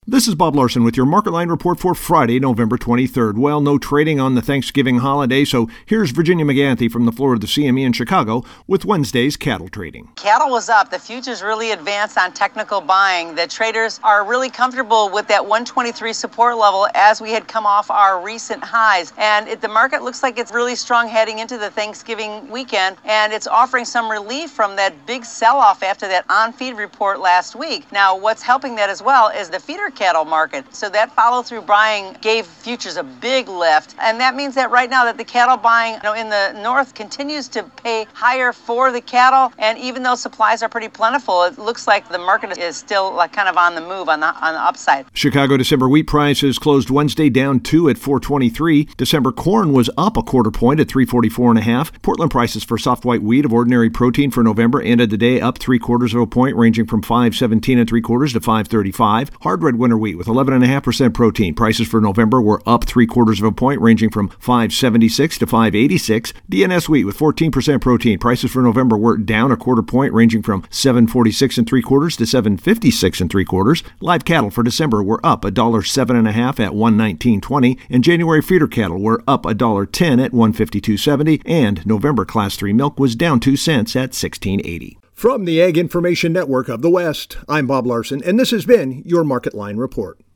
This is Bob Larson with your Market Line report for Friday, November 23rd. Well, no trading on the Thanksgiving holiday, so here's Virginia McGanty from the floor of the CME in Chicago with Wednesday's cattle trading. Cattle was up. The futures really advanced on technical buying. The traders are really comfortable with that 123 support level as we had come off our recent highs. And the market looks like it's really strong heading into the Thanksgiving weekend, and it's offering some relief from that big sell-off after that on-feed report last week. Now, what's helping that as well is the feeder cattle market. So that follow-through buying gave futures a big lift. And that means that right now that the cattle buying in the north continues to pay higher for the cattle. And even though supplies are pretty plentiful, it looks like the market is still kind of on the move on the upside. Chicago December wheat prices closed Wednesday down 2 at $4.23. December corn was up a quarter point at $3.44.5. Portland prices for soft white wheat of ordinary protein for November ended the day up 3/4 of a point, ranging from $5.17 3/4 to $5.35. Hard red winter wheat with 11.5% protein. Prices for November were up 3/4 of a point, ranging from $5.76 to $5.86. DNS wheat with 14% protein. Prices for November were down a quarter point, ranging from $7.46 3/4 to $7.56 3/4. Live cattle for December were up $1.07.5 at $119.20, and January feeder cattle were up $1.10 at $152.70, and November Class 3 milk was down 2 cents at $16.80. From the Ag Information Network of the West, I'm Bob Larson, and this has been your Market Line Report.